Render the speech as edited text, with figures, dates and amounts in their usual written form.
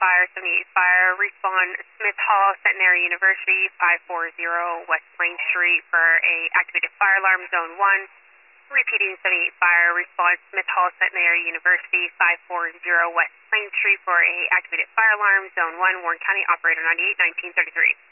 Fire, 78 Fire, respawn Smith Hall, Centenary University, 540 West Plain Street for a activated fire alarm, Zone 1. Repeating 78 Fire, respawn Smith Hall, Centenary University, 540 West Plain Street for a activated fire alarm, Zone 1, Warren County, Operator 98, 1933.